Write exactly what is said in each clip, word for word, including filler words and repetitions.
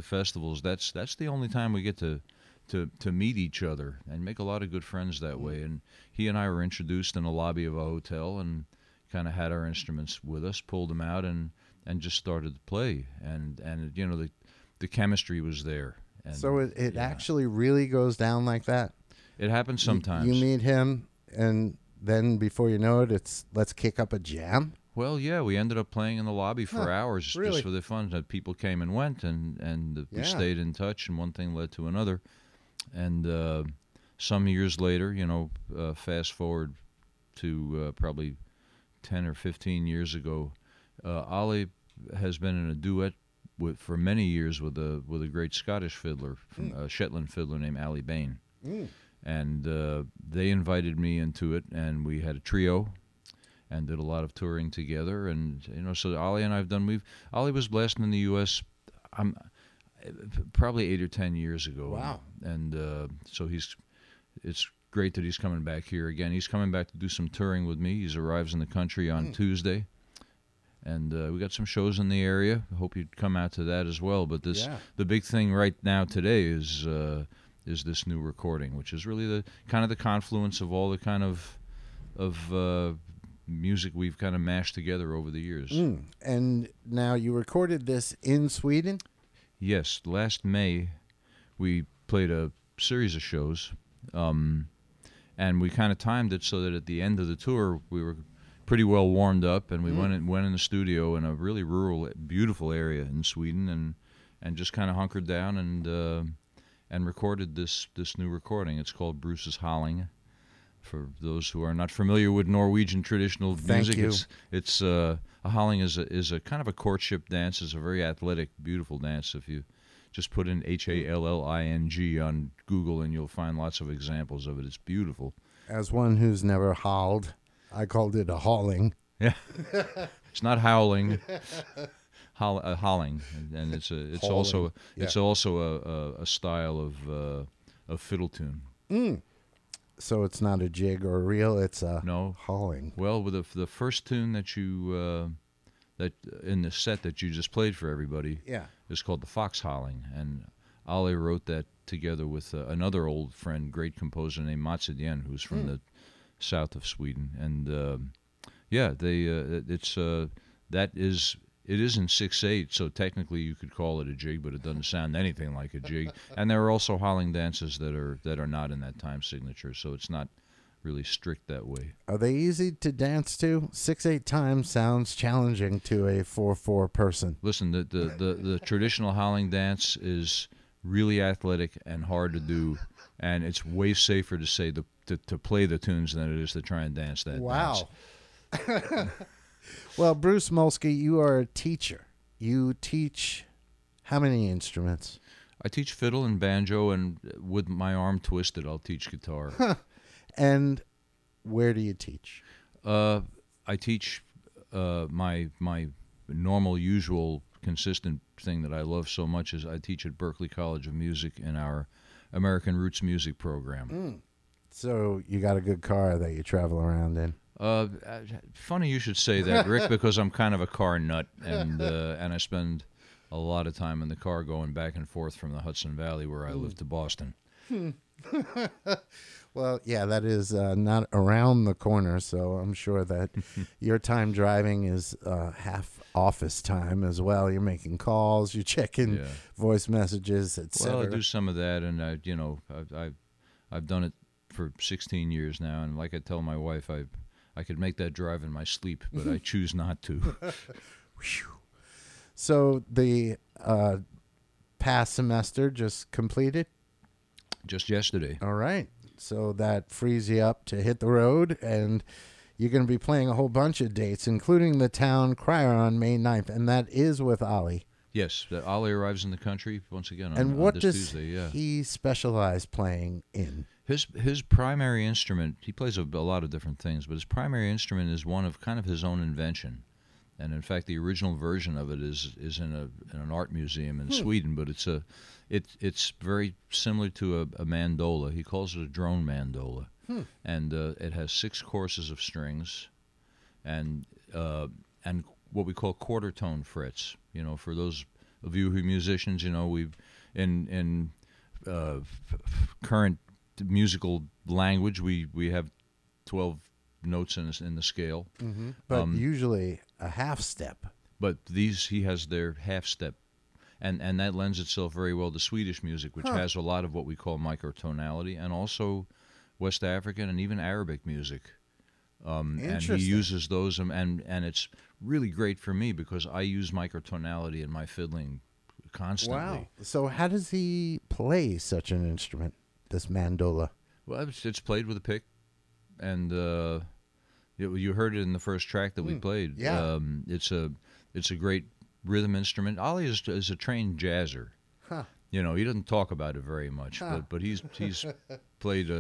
festivals, that's that's the only time we get to to to meet each other and make a lot of good friends that way. And he and I were introduced in the lobby of a hotel and kind of had our instruments with us, pulled them out, and and just started to play. And and you know the the chemistry was there. And, So it, it yeah. actually really goes down like that? It happens sometimes. You, you meet him, and then before you know it, it's let's kick up a jam? Well, yeah, we ended up playing in the lobby for Huh, hours really? just for the fun. Uh, People came and went, and and uh, we Yeah. stayed in touch, and one thing led to another. And uh, some years later, you know, uh, fast forward to uh, probably ten or fifteen years ago, uh, Ollie has been in a duet with for many years with a with a great Scottish fiddler, from a Shetland fiddler named Ali Bain. Mm. And uh, they invited me into it, and we had a trio and did a lot of touring together. And you know, so Ollie and I've done. We've Ollie was blasting in the U S I'm probably eight or ten years ago. Wow. And uh, so he's. It's great that he's coming back here again. He's coming back to do some touring with me. He arrives in the country on Mm. Tuesday, and uh, we got some shows in the area. I hope you'd come out to that as well. But this, Yeah. the big thing right now today is uh, is this new recording, which is really the kind of the confluence of all the kind of of uh, music we've kind of mashed together over the years. Mm. And now you recorded this in Sweden? Yes, last May we played a series of shows, um, and we kind of timed it so that at the end of the tour we were pretty well warmed up, and we Mm. went in, went in the studio in a really rural, beautiful area in Sweden, and and just kind of hunkered down and uh, and recorded this this new recording. It's called Bruce's Howling. For those who are not familiar with Norwegian traditional Thank music, you. it's it's uh, a howling is a is a kind of a courtship dance. It's a very athletic, beautiful dance. If you just put in H A L L I N G on Google, and you'll find lots of examples of it. It's beautiful. As one who's never howled, I called it a hauling. Yeah, it's not howling, howl, uh, howling, and, and it's a it's Hauling, also yeah. it's also a, a, a style of uh, of fiddle tune. Mm. So it's not a jig or a reel, it's a No. hauling. Well, with the the first tune that you uh, that in the set that you just played for everybody Yeah. is called the Fox Howling, and Ollie wrote that together with uh, another old friend, great composer named Mats Edén, who's from Mm. the south of Sweden, and uh, yeah, they uh, it's uh, that is. It is in six eight, so technically you could call it a jig, but it doesn't sound anything like a jig. And there are also howling dances that are that are not in that time signature, so it's not really strict that way. Are they easy to dance to? Six, eight times sounds challenging to a four four person. Listen, the the, the, the traditional howling dance is really athletic and hard to do, and it's way safer to say the, to, to play the tunes than it is to try and dance that dance. Wow. Well, Bruce Molsky, you are a teacher. You teach how many instruments? I teach fiddle and banjo, and with my arm twisted, I'll teach guitar. And where do you teach? Uh, I teach uh, my my normal, usual, consistent thing that I love so much is I teach at Berklee College of Music in our American Roots Music program. Mm. So you got a good car that you travel around in. Uh, uh, funny you should say that, Rick, because I'm kind of a car nut, and uh, and I spend a lot of time in the car going back and forth from the Hudson Valley where I live to Boston. Well, yeah, that is uh, not around the corner, so I'm sure that your time driving is uh, half office time as well. You're making calls, you're checking Yeah. voice messages, et cetera. Well, I do some of that, and I, you know, I've, I've I've done it for sixteen years now, and like I tell my wife, I I could make that drive in my sleep, but I choose not to. So the uh, past semester just completed. Just yesterday. All right. So that frees you up to hit the road, and you're going to be playing a whole bunch of dates, including the town crier on May ninth, and that is with Ollie. Yes, that Ollie arrives in the country once again on, And on what this does Tuesday. Yeah, he specialize playing in? his his primary instrument. He plays a, a lot of different things, but his primary instrument is one of kind of his own invention. And in fact, the original version of it is is in a in an art museum in Hmm. Sweden. But it's a it it's very similar to a, a mandola. He calls it a drone mandola, Hmm. and uh, it has six courses of strings, and uh, and what we call quarter tone frets. You know, for those of you who are musicians, you know, we've in in uh, f- f- current musical language, we we have twelve notes in the, in the scale. Mm-hmm. But Um, usually a half step. But these, he has their half step, and and that lends itself very well to Swedish music, which Huh. has a lot of what we call microtonality, and also West African and even Arabic music. Um, and he Interesting. uses those, and, and and it's really great for me because I use microtonality in my fiddling constantly. Wow. So how does he play such an instrument, this mandola? Well, it's, it's played with a pick, and uh, you, you heard it in the first track that we Mm, played. yeah. Um, it's a it's a great rhythm instrument. Ali is is a trained jazzer. Huh. You know, he doesn't talk about it very much, Huh. but but he's he's played a,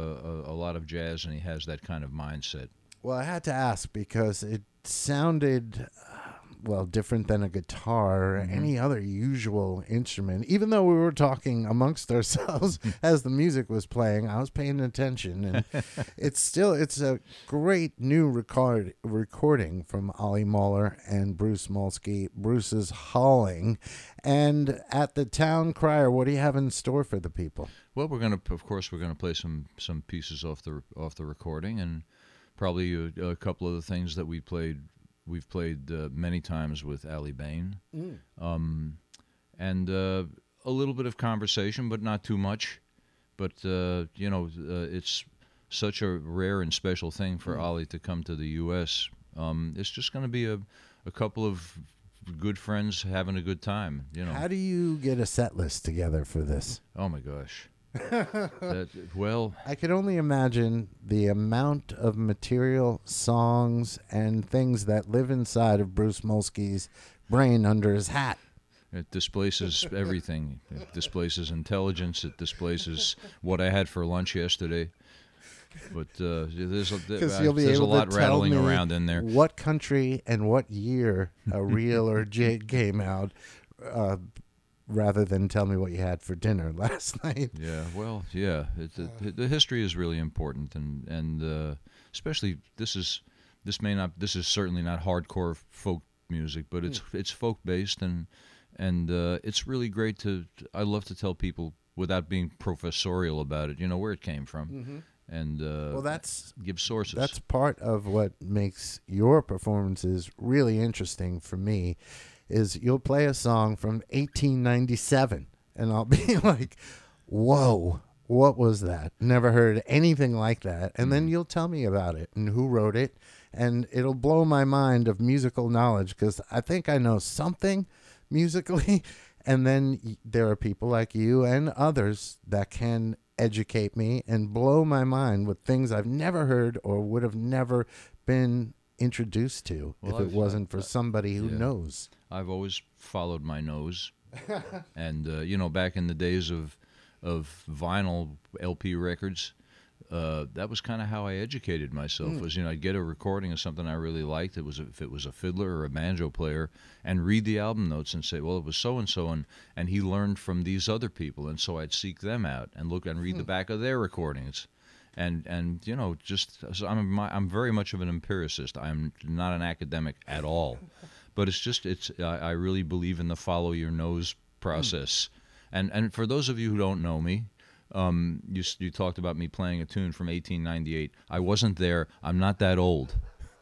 a a lot of jazz, and he has that kind of mindset. Well, I had to ask because it sounded, uh, well, different than a guitar or Mhm. any other usual instrument. Even though we were talking amongst ourselves as the music was playing, I was paying attention, and it's still it's a great new record recording from Ollie Mahler and Bruce Molsky. Bruce's Hauling, and at the Town Crier, what do you have in store for the people? Well, we're gonna, of course, we're gonna play some some pieces off the off the recording, and probably a, a couple of the things that we played. We've played uh, many times with Ali Bain, um, and uh, a little bit of conversation, but not too much. But uh, you know, uh, it's such a rare and special thing for Mm. Ali to come to the U S. Um, it's just going to be a, a couple of good friends having a good time. You know. How do you get a set list together for this? Oh my gosh. that, well, I can only imagine the amount of material, songs, and things that live inside of Bruce Molsky's brain under his hat. it displaces everything. It displaces intelligence. It displaces what I had for lunch yesterday. But uh, there's a, Because uh, you'll be there's a able lot to tell rattling me around in there. what country and what year a reel or jig came out, uh, rather than tell me what you had for dinner last night. Yeah, well, yeah. It, it, the history is really important, and and uh, especially this is this may not this is certainly not hardcore folk music, but it's it's folk based, and and uh, it's really great to. I love to tell people without being professorial about it. You know where it came from, Mm-hmm. and uh, Well, that's give sources. That's part of what makes your performances really interesting for me, is you'll play a song from eighteen ninety-seven, and I'll be like, whoa, what was that? Never heard anything like that. And then you'll tell me about it and who wrote it, and it'll blow my mind of musical knowledge, because I think I know something musically, and then y- there are people like you and others that can educate me and blow my mind with things I've never heard or would have never been introduced to Well, if it I've- wasn't for I've- somebody who yeah. knows. I've always followed my nose, and uh, you know, back in the days of of vinyl L P records, uh, that was kind of how I educated myself. Mm. Was you know, I'd get a recording of something I really liked. It was if it was a fiddler or a banjo player, and read the album notes and say, well, it was so and so, and and he learned from these other people, and so I'd seek them out and look and read the back of their recordings. And and you know, just so I'm I'm very much of an empiricist. I'm not an academic at all, but it's just it's I, I really believe in the follow your nose process. And and for those of you who don't know me, um, you s- you talked about me playing a tune from eighteen ninety-eight. I wasn't there. I'm not that old.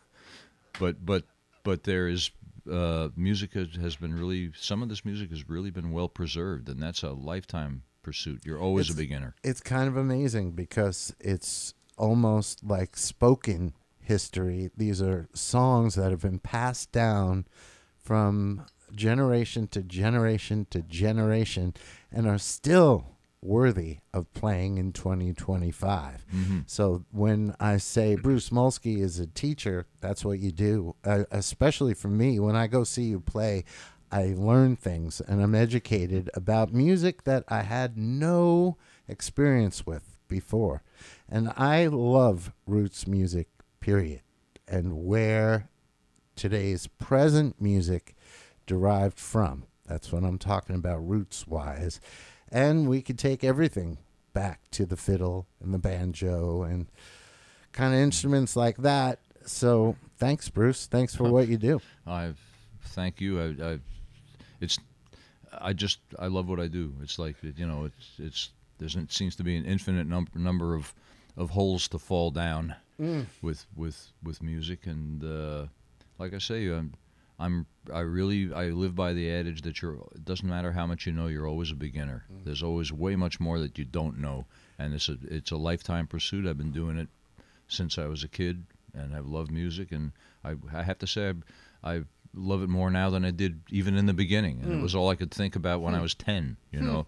But but but there is uh, music has, has been really some of this music has really been well preserved, and that's a lifetime pursuit. You're always It's- a beginner. It's kind of amazing because it's almost like spoken history. These are songs that have been passed down from generation to generation to generation and are still worthy of playing in twenty twenty-five. Mm-hmm. So when I say Bruce Molsky is a teacher, that's what you do. Uh, especially for me, when I go see you play, I learn things and I'm educated about music that I had no experience with before. And I love roots music, period. And where today's present music derived from. That's what I'm talking about roots-wise. And we could take everything back to the fiddle and the banjo and kind of instruments like that. So thanks, Bruce. Thanks for what you do. I thank you. I, I it's I just I love what I do. It's like you know, it's it's there's it seems to be an infinite number number of of holes to fall down Mm. with with with music, and uh, like I say, I'm I'm I really I live by the adage that you're. It doesn't matter how much you know, you're always a beginner. Mm. There's always way much more that you don't know, and it's a it's a lifetime pursuit. I've been doing it since I was a kid, and I've loved music, and I I have to say I, I love it more now than I did even in the beginning, and Mm. it was all I could think about when I Hmm. was ten. You Hmm. know,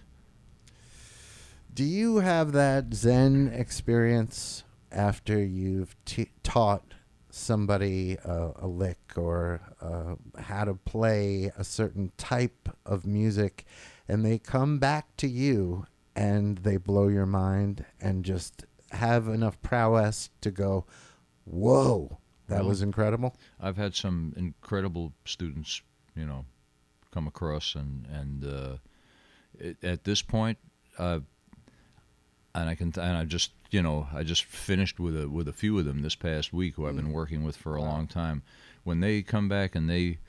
Do you have that Zen experience after you've t- taught somebody uh, a lick or uh, how to play a certain type of music, and they come back to you and they blow your mind and just have enough prowess to go, whoa, that Well, was incredible? I've had some incredible students, you know, come across, and and uh, it, at this point, uh, and I can and I just you know I just finished with a with a few of them this past week who I've been working with for a Wow. long time. When they come back and they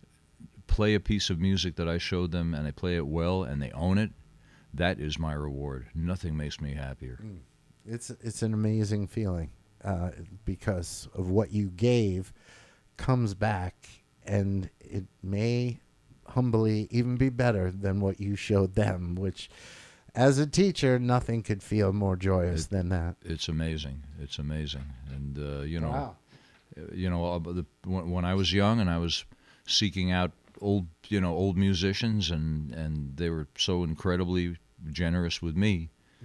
play a piece of music that I showed them and they play it well and they own it, that is my reward. Nothing makes me happier. It's it's an amazing feeling uh, because of what you gave comes back, and it may humbly even be better than what you showed them, which as a teacher, nothing could feel more joyous It- than that. It's amazing. It's amazing. And uh, you know, Wow. you know, uh, the, when, when I was young and I was seeking out old, you know, old musicians, and, and they were so incredibly generous with me.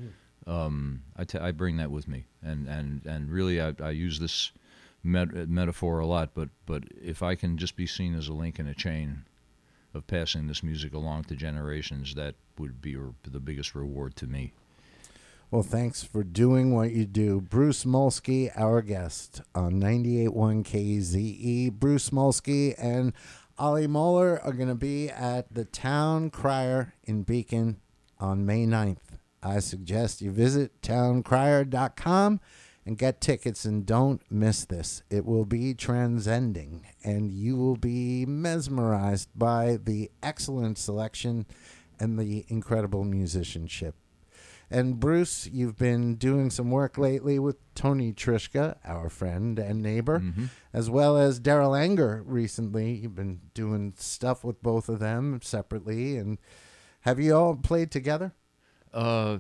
Um, I, t- I bring that with me, and and and really, I, I use this met- metaphor a lot. But but if I can just be seen as a link in a chain of passing this music along to generations, that would be r- the biggest reward to me. Well, thanks for doing what you do. Bruce Molsky, our guest on ninety-eight point one K Z E. Bruce Molsky and Ollie Moeller are going to be at the Town Crier in Beacon on May ninth. I suggest you visit town crier dot com and get tickets, and don't miss this. It will be transcending, and you will be mesmerized by the excellent selection and the incredible musicianship. And Bruce, you've been doing some work lately with Tony Trishka, our friend and neighbor, Mhm. as well as Daryl Anger recently. You've been doing stuff with both of them separately. And have you all played together? Uh,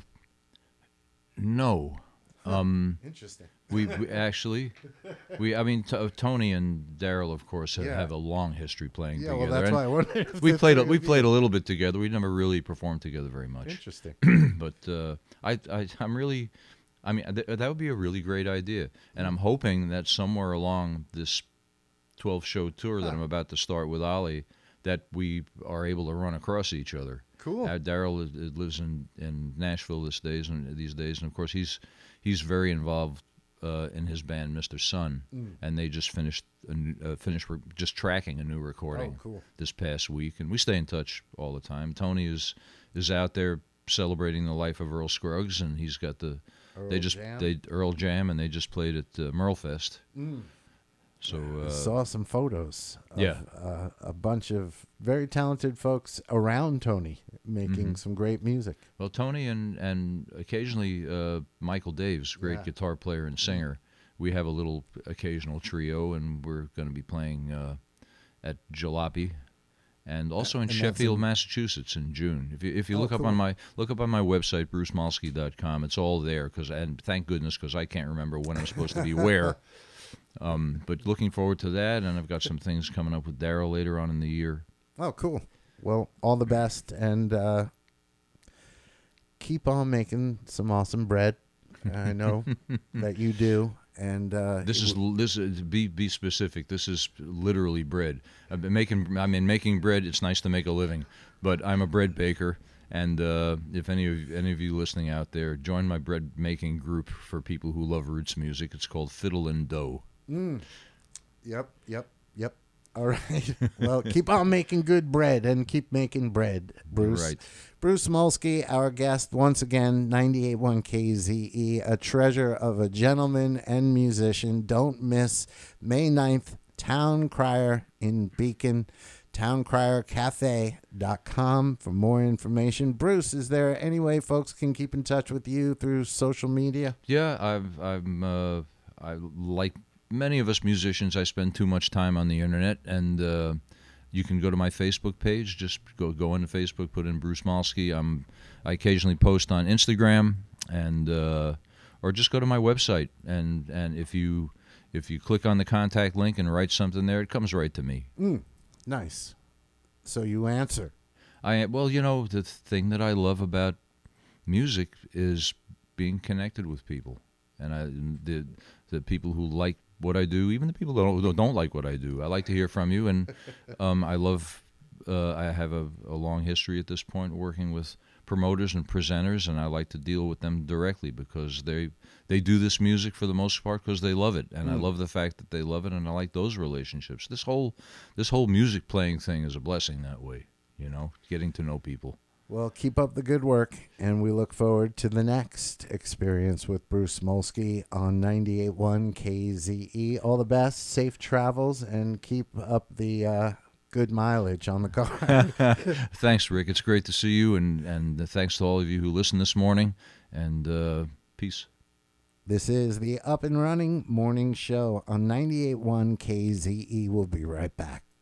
no. Um, Interesting. we, we actually, we I mean, t- Tony and Daryl, of course, have, Yeah. have a long history playing Yeah, together. well, that's and why I wondered if we the played a, three we of you- played a little bit together. We never really performed together very much. Interesting. But uh, I, I I'm really, I mean, th- that would be a really great idea, and I'm hoping that somewhere along this twelve show tour that Huh. I'm about to start with Ollie, that we are able to run across each other. Cool. Uh, Daryl is- is- lives in, in Nashville these days, and these days, and of course he's he's very involved uh, in his band, Mister Sun, Mm. and they just finished a new, uh, finished re- just tracking a new recording Oh, cool. this past week, and we stay in touch all the time. Tony is is out there celebrating the life of Earl Scruggs, and he's got the they Earl just Jam? they Earl Jam, and they just played at uh, Merlefest. Mm. So I uh, saw some photos of yeah. uh, a bunch of very talented folks around Tony making Mhm. some great music. well, Tony and and occasionally uh, Michael Daves, great Yeah. guitar player and singer. We have a little occasional trio, and we're going to be playing uh, at Jalopy, and also in And that's Sheffield, in- Massachusetts, in June. If you if you Oh, look up cool. on my look up on my website bruce malsky dot com, it's all there. Cause and thank goodness, because I can't remember when I'm supposed to be where. Um, but looking forward to that, and I've got some things coming up with Daryl later on in the year. Oh, cool. Well, all the best, and uh, keep on making some awesome bread. I know that you do. And uh, This it is w- this is be be specific. This is literally bread. I've been making. I mean, making bread. It's nice to make a living, but I'm a bread baker. And uh, if any of any of you listening out there, join my bread making group for people who love roots music. It's called Fiddle and Dough. Mm. Yep, yep, yep. All right. Well, keep on making good bread and keep making bread, Bruce. Right. Bruce Molsky, our guest, once again, ninety-eight point one K Z E, a treasure of a gentleman and musician. Don't miss May ninth, Town Crier in Beacon. town crier cafe dot com for more information. Bruce, is there any way folks can keep in touch with you through social media? Yeah, I've, I'm, uh, I like many of us musicians. I spend too much time on the internet, and uh, you can go to my Facebook page. Just go go into Facebook, put in Bruce Molsky. I'm I occasionally post on Instagram, and uh, or just go to my website, and and if you if you click on the contact link and write something there, it comes right to me. Mm, nice. So you answer. I well, you know, the thing that I love about music is being connected with people, and I the the people who like what I do, even the people that don't, don't like what I do. I like to hear from you, and um, I love. Uh, I have a, a long history at this point working with promoters and presenters, and I like to deal with them directly because they they do this music for the most part because they love it, and mm. I love the fact that they love it, and I like those relationships. This whole this whole music playing thing is a blessing that way, you know, getting to know people. Well, keep up the good work, and we look forward to the next experience with Bruce Molsky on ninety-eight point one K Z E. All the best, safe travels, and keep up the uh, good mileage on the car. Thanks, Rick. It's great to see you, and, and thanks to all of you who listened this morning, and uh, peace. This is the Up and Running Morning Show on ninety-eight point one K Z E. We'll be right back.